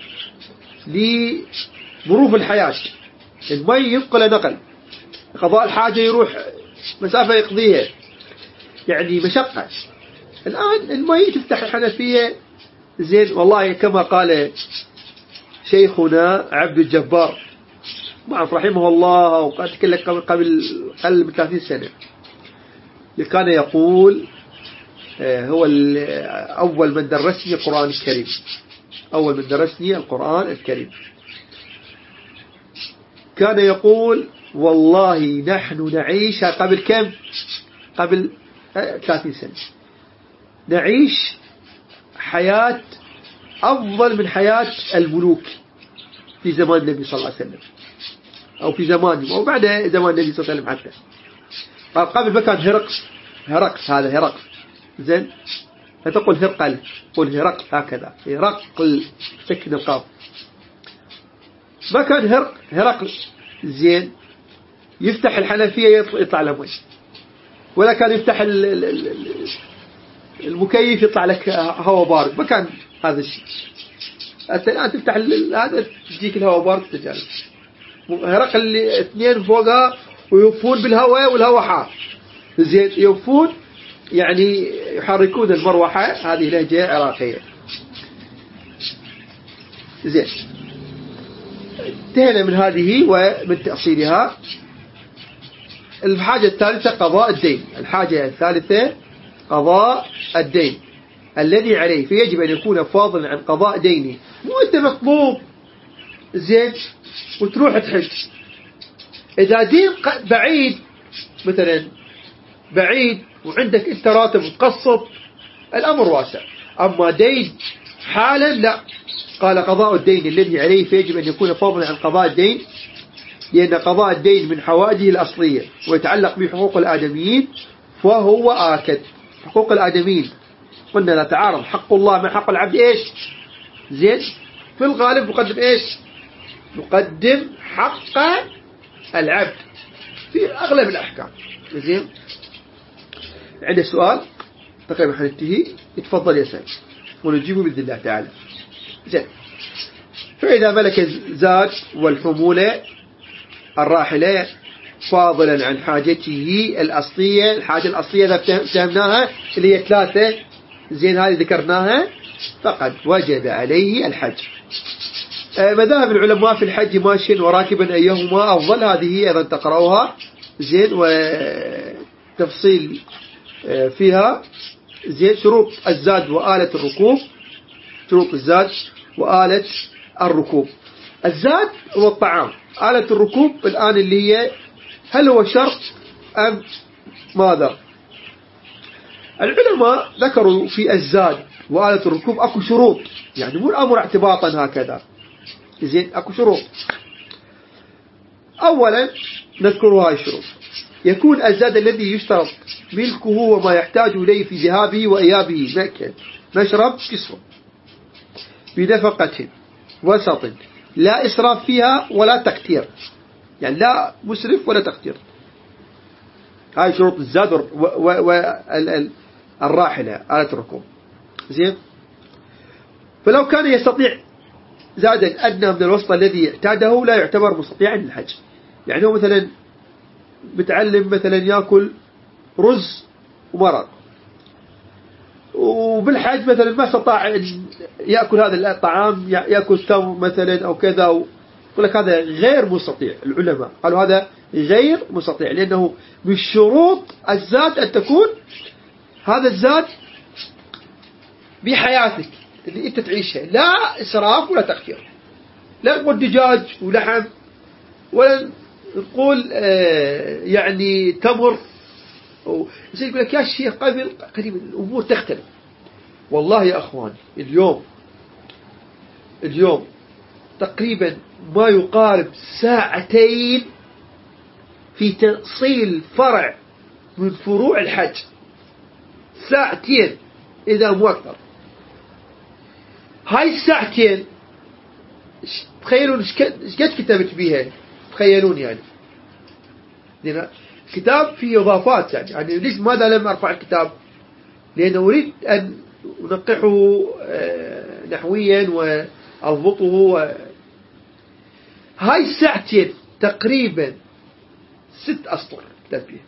لظروف الحياة. المي ينقل نقل، قضاء الحاجة يروح مسافة يقضيها، يعني مشقة. الآن المي تفتح الحنفية، زين، والله كما قال شيخنا عبد الجبار معروف رحمه الله، وقد تكلم قبل قبل قبل من ثلاثين سنة، اللي كان يقول هو أول من درسني القرآن الكريم، أول من درسني القرآن الكريم، كان يقول والله نحن نعيش قبل كم؟ قبل ثلاثين سنة نعيش حياة أفضل من حياة الملوك في زمان النبي صلى الله عليه وسلم، أو في زمانهم أو بعد زمان النبي صلى الله عليه وسلم حتى. قال قبل ما كان هرقل، هرقل هذا هرقل، زين، لا تقول هرقل، قل هرقل هكذا، هرقل سكن القاف، ما كان هرق هرقل زين يفتح الحنفية يطلع له مي، ولا كان يفتح المكيف يطلع لك هواء بارد، ما كان هذا الشيء. أنت الآن تفتح هذا تجيك الهواء بارد تجارب. هرقل اللي اثنين فوقها ويوفون بالهواء والهواء حار زين، يوفون يعني يحركون المروحة. هذه لهجة عراقية زين. انتهينا من هذه ومن تأصيلها. الحاجة الثالثة قضاء الدين. الحاجة الثالثة قضاء الدين الذي عليه، فيجب أن يكون فاضلا عن قضاء دينه. مو أنت مطلوب زين وتروح تحج. إذا دين بعيد مثلا بعيد وعندك أنت راتب مقسط الأمر واسع. أما دين حالا لا. قال قضاء الدين الذي عليه، فيجب أن يكون فاضلا عن قضاء الدين، لأن قضاء الدين من حوائجه الأصلية ويتعلق بحقوق الآدميين، فهو آكد. حقوق الآدميين قلنا لا تعارض حق الله مع حق العبد إيش زين. في الغالب نقدم إيش؟ نقدم حق العبد في أغلب الأحكام زين. عنده سؤال تقريبا حننتهي، يتفضل يسأل ونجيبه بإذن الله تعالى زين. فإذا ملك الزاد والحمولة الراحلة فاضلا عن حاجته الأصلية، الحاجة الأصلية إذا فهمناها اللي هي ثلاثة زين هذه ذكرناها، فقد وجب عليه الحج. مذاهب العلماء في الحج ماشيا وراكبا أيهما أفضل، هذه أيضا تقرأوها زين وتفصيل فيها زين. شروط الزاد وآلة الركوب. شروط الزاد وآلة الركوب. الزاد هو الطعام، آلة الركوب الآن اللي هي هل هو شرط أم ماذا؟ العلماء ذكروا في الزاد وآلة الركوب أكو شروط، يعني مو الأمر اعتباطا هكذا زين، أكو شروط. أولا نذكر هاي الشروط. يكون الزاد الذي يشترط ملكه وما يحتاج إليه في ذهابه وإيابه مأكل مشرب كسوة بنفقة وسط، لا إسراف فيها ولا تقتير، يعني لا مسرف ولا تقتير. هاي شروط الزاد والراحلة آلة الركوب زين. فلو كان يستطيع زادا أدنى من الوسط الذي اعتاده لا يعتبر مستطيعا للحج. يعني هو مثلا متعلم مثلا يأكل رز ومرق، وبالحج مثلا ما استطاع يأكل هذا الطعام، يأكل تمر مثلا أو كذا، يقول لك هذا غير مستطيع. العلماء قالوا هذا غير مستطيع، لأنه من شروط الزاد أن تكون هذا الزاد بحياتك اللي أنت تعيشها، لا إسراف ولا تقتير. لا نقول دجاج ولحم، ولا نقول آه يعني تمر. زي يقول لك يا شيخ قبل قريب الأمور تختلف. والله يا أخوان اليوم اليوم تقريبا ما يقارب ساعتين في تأصيل فرع من فروع الحج، ساعتين إذا مو أكثر. هاي الساعتين تخيلون ايش قد كتبت بيها، تخيلون يعني لأن كتاب فيه إضافات يعني, يعني ليش ماذا لم أرفع الكتاب؟ لأنه أريد أن أنقحه نحويا وأضبطه و... هاي الساعتين تقريبا ست أسطر تبيه.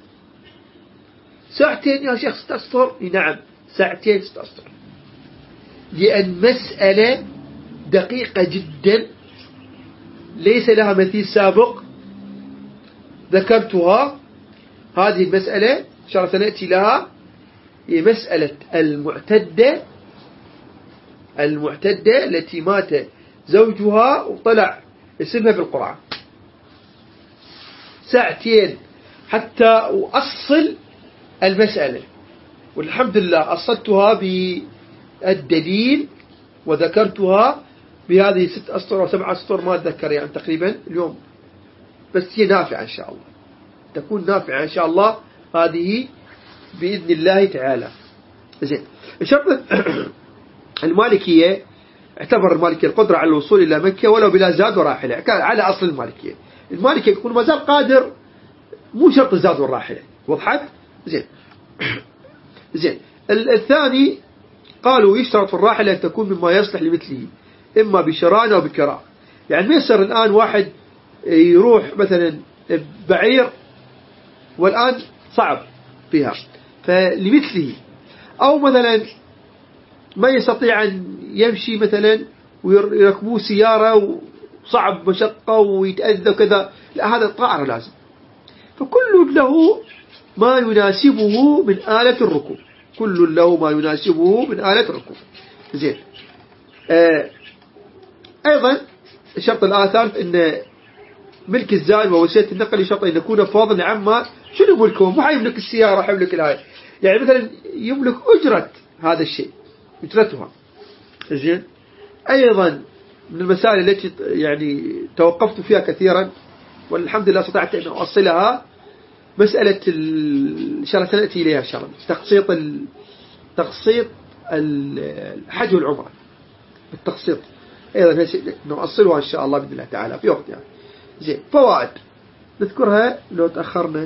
ساعتين يا شيخ ست أسطر؟ نعم ساعتين ست أسطر، لأن مسألة دقيقة جدا ليس لها مثيل سابق ذكرتها. هذه المسألة إن شاء الله سنأتي لها، هي مسألة المعتدة المعتدة التي مات زوجها وطلع اسمها بالقرعة. ساعتين حتى أصل المسألة، والحمد لله أصلتها بالدليل وذكرتها بهذه ست أسطر أو سبع أسطر ما أتذكر يعني تقريبا اليوم، بس هي نافعة إن شاء الله، تكون نافعة إن شاء الله هذه بإذن الله تعالى. زين. الشرط المالكية اعتبر المالكية القدرة على الوصول إلى مكة ولو بلا زاد وراحلة، كان على أصل المالكية. المالكية يكون ما زال قادر، مو شرط الزاد والراحلة. وضحت؟ زين. زين. الثاني قالوا يشترط في الراحلة أن تكون مما يصلح لمثله، إما بشراء أو بكراء. يعني ما يصير الآن واحد يروح مثلا بعير والآن صعب فيها فلمثله، أو مثلا ما يستطيع أن يمشي مثلا ويركبوه سيارة وصعب مشقة ويتأذى وكذا، لا هذا الطائرة لازم. فكل له ما يناسبه من آلة الركوب، كل له ما يناسبه من آلة الركوب. زين. آه أيضا الشرط الآثار أن ملك الزاد ووسيلة النقل يشرط أن يكون فاضلا عما شنو ملكه، مو حيملك السيارة حيملك الآية، يعني مثلا يملك أجرة هذا الشيء، أجرتها. زين. أيضا من المسائل التي يعني توقفت فيها كثيرا والحمد لله استطعت أن أوصلها، مسألة إن شاء الله سنأتي إليها إن شاء الله، تقسيط تقسيط الحج والعمرة بالتقسيط، أيضا نوصلها إن شاء الله بإذن الله تعالى في وقت يعني. زين. فوائد نذكرها لو تأخرنا.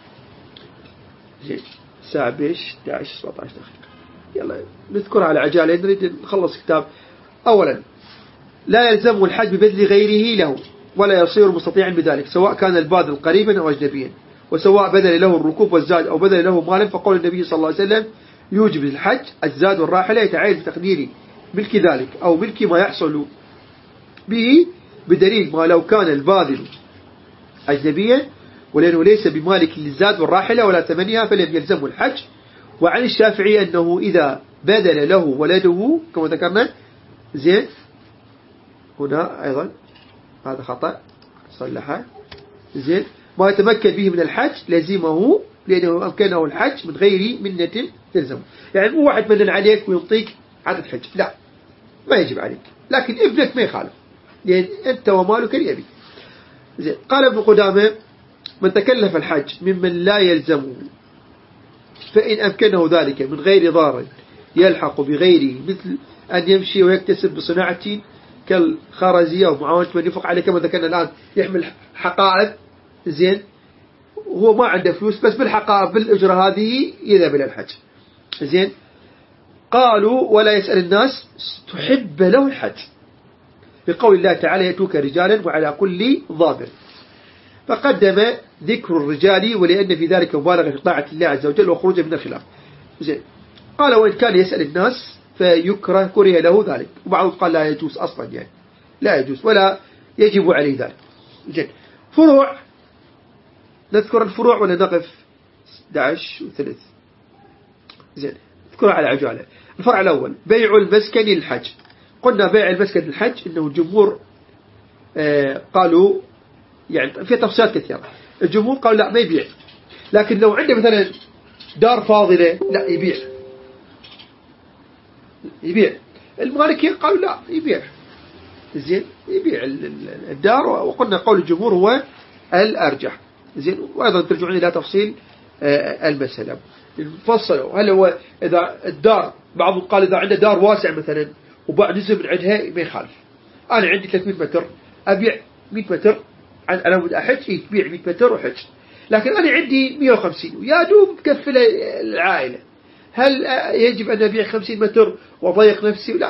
زين. ساعة بيش احد عشر سبعة عشر دقيقة، يلا نذكرها على عجالة نريد نخلص كتاب. أولا لا يلزم الحج ببذل غيره له ولا يصير مستطيعا بذلك، سواء كان الباذل قريبا أو أجنبيا، وسواء بذل له الركوب والزاد أو بذل له مالا، فقول النبي صلى الله عليه وسلم يوجب الحج الزاد والراحلة يتعين بتقدير ملك ذلك أو ملك ما يحصل به، بدليل ما لو كان الباذل أجنبيا ولأنه ليس بمالك للزاد والراحلة ولا ثمنها فلم يلزم الحج. وعن الشافعي أنه إذا بذل له ولده كما ذكرنا. زين. هنا أيضا هذا خطأ صلحه. زين. ما يتمكن به من الحج لازمه لأنه أمكنه الحج من غير منة تلزمه، يعني مو واحد من عليك ويعطيك عدد حج، لا ما يجب عليك، لكن ابنك ما يخالف لأن أنت ومالك لأبيك. زين. قال ابن قدامة من تكلف الحج ممن لا يلزمه فإن أمكنه ذلك من غير ضار يلحق بغيره، مثل أن يمشي ويكتسب بصناعة كالخرزية ومعاونة من يفق عليه كما ذكرنا الآن، يحمل حقائب. زين. هو ما عنده فلوس بس بالحقائب بالأجرة هذه يذهب إلى الحج. زين. قالوا ولا يسأل الناس تحب له الحج، بقول الله تعالى يأتوك رجالا وعلى كل ضامر، فقدم ذكر الرجال ولأن في ذلك مبالغة في طاعة الله عز وجل وخروجه من الخلاف. زين. قال وإن كان يسأل الناس فيكره كره له ذلك، وبعضهم قال لا يجوز أصلا، يعني لا يجوز ولا يجب عليه ذلك. زين. فروع نذكر الفروع ولا نقف أحد عشر وثلاث. زين. نذكرها على عجالة. الفرع الأول بيع المسكن للحج. قلنا بيع المسكن للحج إنه الجمهور آه قالوا يعني في تفصيلات كثيرة، الجمهور قالوا لا ما يبيع، لكن لو عنده مثلا دار فاضلة لا يبيع يبيع. المالكية قالوا لا يبيع. زين. يبيع الدار، وقلنا قول الجمهور هو الأرجح. زين. وأيضا ترجعون إلى تفصيل المسألة فصلوا هل هو إذا الدار، بعضهم قال إذا عنده دار واسع مثلا وباع جزء من عندها ما يخالف. أنا عندي ثلاثمئة متر أبيع مئة متر عن أنا ودي أحج، يبيع مئة متر وحج، لكن أنا عندي مئة وخمسين ويا دوب كفل العائلة، هل يجب أن أبيع خمسين متر وضيق نفسي؟ لا،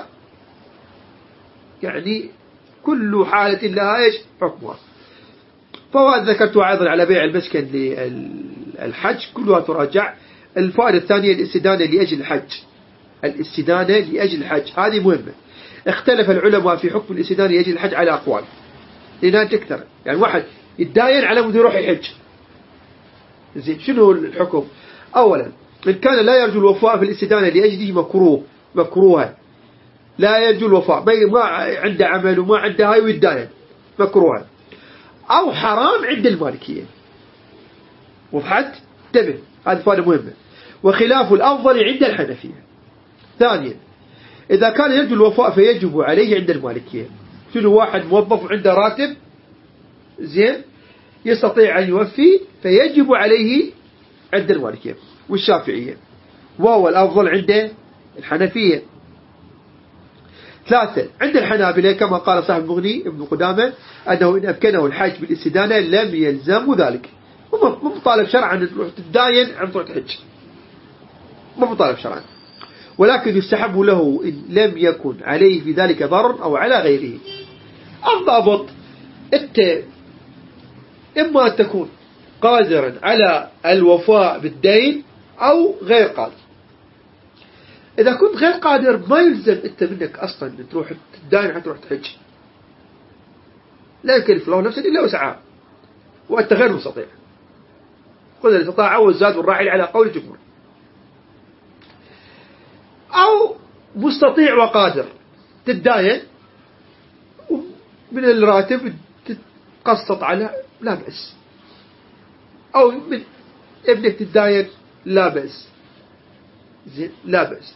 يعني كل حالة لها إيش حكمها. فوائد ذكرتها أيضا على بيع المسكن للحج كلها تراجع. الفائدة الثانية الاستدانة لأجل الحج، الاستدانة لأجل الحج هذه مهمة. اختلف العلماء في حكم الاستدانة لأجل الحج على أقوال، لأنها تكثر، يعني واحد يتداين على مود يروح يحج. زين. شنو الحكم؟ أولا إن كان لا يرجو الوفاء في الاستدانة لأجله مكروه مكروها، لا يرجو الوفاء ما عنده عمل وما عنده هاي ويتداين مكروها، أو حرام عند المالكية. وضحت؟ انتبه، هذه فائدة مهمة. وخلاف الأفضل عند الحنفية. ثانيا إذا كان يرجو الوفاء فيجب عليه عند المالكية. شنو؟ واحد موظف عنده راتب زين يستطيع أن يوفي فيجب عليه عند المالكية والشافعية، وهو الأفضل عند الحنفية. ثلاثة عند الحنابلة كما قال صاحب المغني ابن قدامة أنه إن أمكنه الحج بالاستدانة لم يلزم ذلك. مو مطالب شرعا أن تروح تداين عن تروح تحج، مو مطالب شرعا، ولكن يستحب له إن لم يكن عليه في ذلك ضرر أو على غيره. الضابط أنت إما أن تكون قادرا على الوفاء بالدين أو غير قادر. إذا كنت غير قادر ما يلزم أنت منك أصلا أن تروح تداين حتى تروح تحج، لا يكلف الله نفسا إلا وسعها وأنت غير مستطيع. خذ الاستطاعة والزاد والراحل على قول الجمهور. أو مستطيع وقادر تداين من الراتب تتقسط على لا بأس، أو من ابنك تداين لا بأس، زين لا بأس.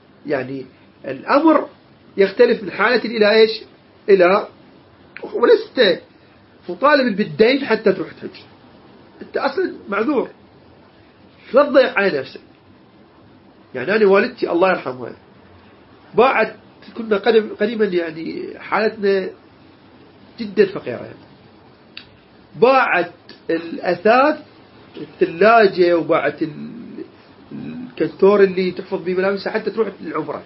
يعني الأمر يختلف من حالة إلى إيش؟ إلى ولست مطالب بالدين حتى تروح تحج، أنت أصلا معذور، لا تضيع على نفسك. يعني أنا والدتي الله يرحمها باعت، كنا قديما يعني حالتنا جدا فقيرة، يعني باعت الأثاث الثلاجة وباعت الكنتور اللي تحفظ به ملابسها حتى تروح للعمرة.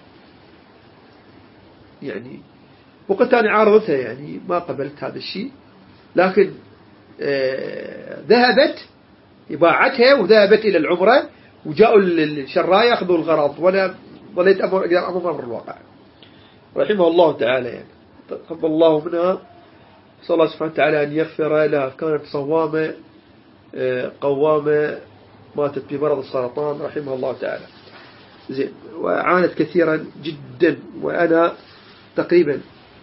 يعني وقت أنا عارضتها يعني ما قبلت هذا الشيء، لكن آه ذهبت باعتها وذهبت إلى العمرة وجاءوا الشراء يأخذوا الغراض، وأنا ظليت أمر أمر الواقع رحمه الله تعالى. يعني تقبل الله منها، صلى الله سبحانه وتعالى أن يغفر لها. كانت صوامة قوامة، ماتت بمرض السرطان رحمه الله تعالى. زين، وعانت كثيرا جدا، وأنا تقريبا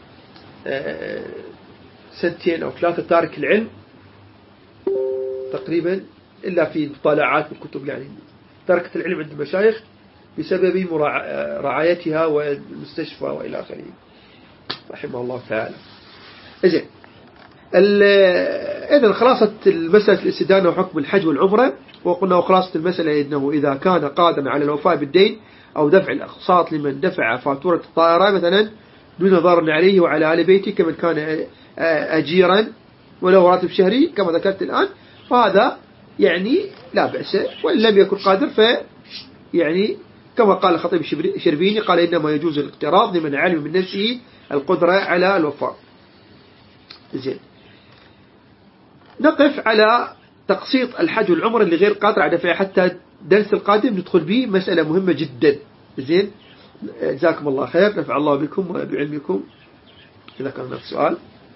سنتين أو ثلاثة تارك العلم تقريبا، إلا في مطالعات بالكتب. يعني تركت العلم عند المشايخ بسبب رعايتها والمستشفى وإلى آخره رحمه الله تعالى. زين، إذن خلاصة المسألة الاستدانة وحكم الحج والعمرة، وقلنا خلاصة المسألة إنه إذا كان قادرا على الوفاء بالدين أو دفع الأقساط لمن دفع فاتورة الطائرة مثلا دون ضرر عليه وعلى آل بيته كمن كان أجيرا وله راتب شهري كما ذكرت الآن، فهذا يعني لا بأس. وإن لم يكن قادر ف يعني كما قال الخطيب الشربيني قال إنما يجوز الاقتراض لمن علم من نفسه القدرة على الوفاء. زين، نقف على تقسيط الحج والعمرة اللي غير قادر على دفعه حتى درس القادم ندخل به مسألة مهمة جدا. زين، جزاكم الله خير، نفع الله بكم وبعلمكم. إذا كان هناك سؤال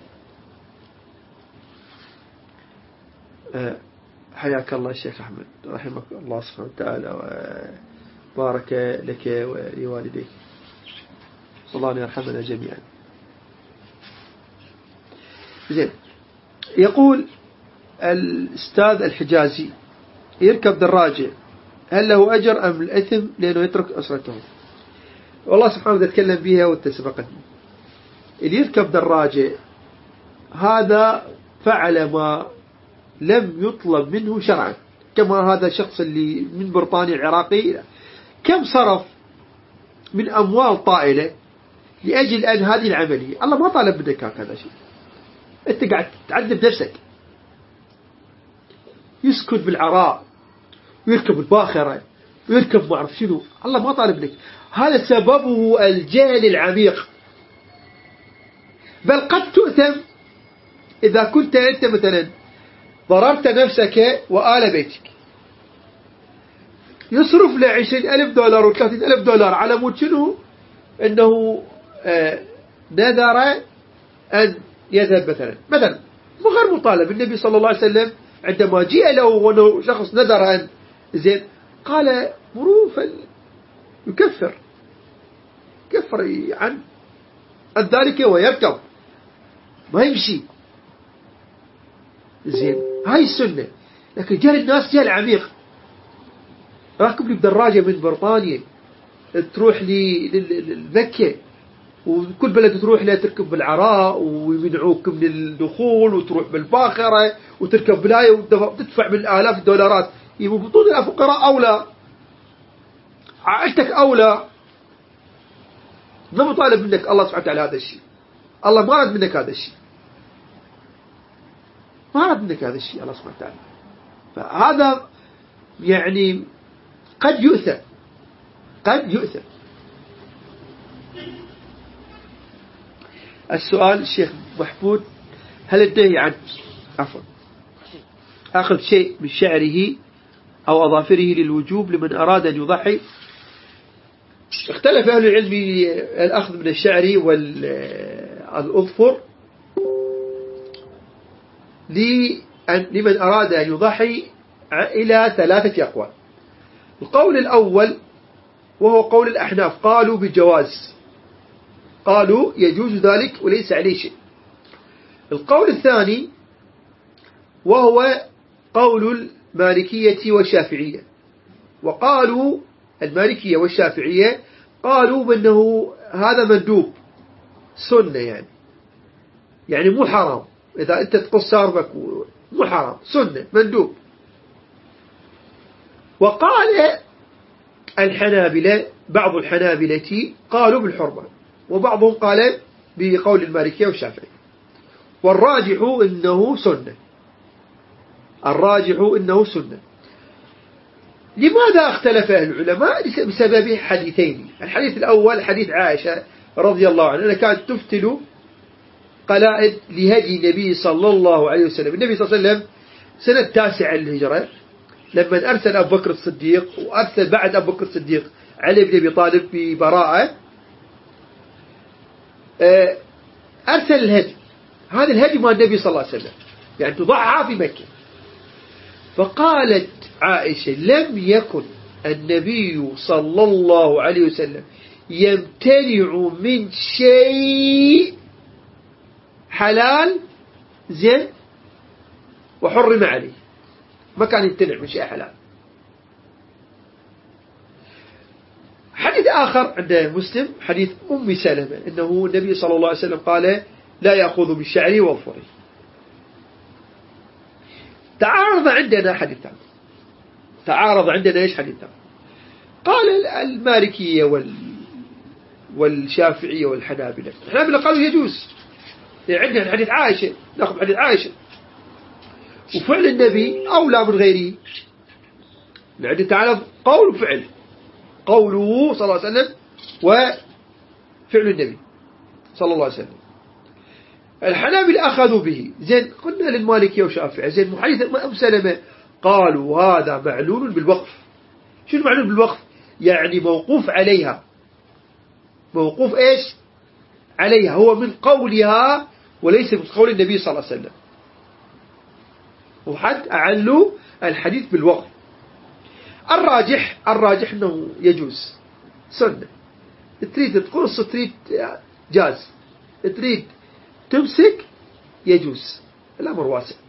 حياك الله الشيخ أحمد رحمك الله سبحانه وتعالى وبارك لك ولوالديك، صلى الله عليه يرحمنا جميعا. زين، يقول الأستاذ الحجازي يركب دراجة هل له أجر أم الأثم لأنه يترك أسرته؟ والله سبحانه يتكلم بها وتسبقتني. اللي يركب دراجة هذا فعل ما لم يطلب منه شرعا، كما هذا الشخص اللي من بريطانيا العراقي كم صرف من أموال طائلة لأجل أن هذه العملية. الله ما طالب منك هذا شيء، أنت قاعد تعذب نفسك. يسكن بالعراء ويركب الباخرة ويركب ما أعرف شنو، الله ما طالب منك. هذا سببه الجهل العميق، بل قد تؤثم إذا كنت أنت مثلا ضررت نفسك وآل بيتك. يصرف له عشرين ألف دولار وثلاثين ألف دولار على مود شنو؟ أنه آه نذر أن يذهب مثلا مثلا غير مطالب. النبي صلى الله عليه وسلم عندما جاء له وأنه شخص نذر أن زين قال مروا فليكفر كفر عن عن ذلك ويركب ما يمشي. زين، هاي السنة. لكن جهل الناس جهل عميق. راكب لي بدراجة من بريطانيا تروح لي لمكة، وكل بلد تروح لها تركب بالعراء ويمنعوك من الدخول، وتروح بالباخرة وتركب بلاية وتدفع بالآلاف الدولارات. يبقى بطول الفقراء أولى، عائلتك أولى. ما مطالب منك الله سبحانه وتعالى هذا الشيء. الله ما أراد منك هذا الشيء، ما أراد منك هذا الشيء الله سبحانه وتعالى. فهذا يعني قد يؤثر، قد يؤثر. السؤال الشيخ محمود: هل النهي عن عفوا أخذ شيء من شعره أو أظافره للوجوب لمن أراد أن يضحي؟ اختلف أهل العلم الأخذ من الشعر والأظفر لمن أراد أن يضحي إلى ثلاثة أقوال. القول الأول وهو قول الأحناف، قالوا بجواز، قالوا يجوز ذلك وليس عليه شيء. القول الثاني وهو قول المالكية والشافعية، وقالوا المالكية والشافعية قالوا بأنه هذا مندوب سنة، يعني يعني مو حرام. إذا أنت تقص شاربك مو حرام، سنة مندوب. وقال الحنابلة، بعض الحنابلة قالوا بالحرمة، وبعضهم قال بقول المالكية والشافعية. والراجح إنه سنة، الراجح إنه سنة. لماذا اختلف أهل العلماء؟ بسبب حديثين. الحديث الأول حديث عائشة رضي الله عنها، أنها كانت تفتل قلائد لهدي النبي صلى الله عليه وسلم. النبي صلى الله عليه وسلم سنة تاسعة للهجرة لما أرسل أبو بكر الصديق، وأرسل بعد أبو بكر الصديق علي بن أبي طالب ببراءة، أرسل الهدي. هذا الهدي مع النبي صلى الله عليه وسلم، يعني تضحى في مكة. فقالت عائشة: لم يكن النبي صلى الله عليه وسلم يمتنع من شيء حلال زين وحرم عليه، ما كان يمتنع من شيء حلال. حديث آخر عند مسلم حديث أم سلمة أنه النبي صلى الله عليه وسلم قال: لا يأخذ بالشعر والظفر. تعارض عندنا حديثان، تعارض عندنا إيش حديثان؟ قال المالكية وال والشافعية والحنابلة، الحنابلة قالوا يجوز، يعني عندنا حديث عائشة، نأخذ حديث عائشة، وفعل النبي أولى من غيره. عندنا تعالى قول وفعل، قوله صلى الله عليه وسلم وفعل النبي صلى الله عليه وسلم. الحنابلة أخذوا به، زين. قلنا للمالكية والشافعية زين محدث أم سلمة قالوا هذا معلول بالوقف. شنو معلول بالوقف؟ يعني موقوف عليها، موقوف إيش عليها، هو من قولها وليس من قول النبي صلى الله عليه وسلم. وحد أعلوا الحديث بالوقف. الراجح الراجح أنه يجوز، سنة. تريد تقص، تريد جاز، تريد تمسك، يجوز، الأمر واسع.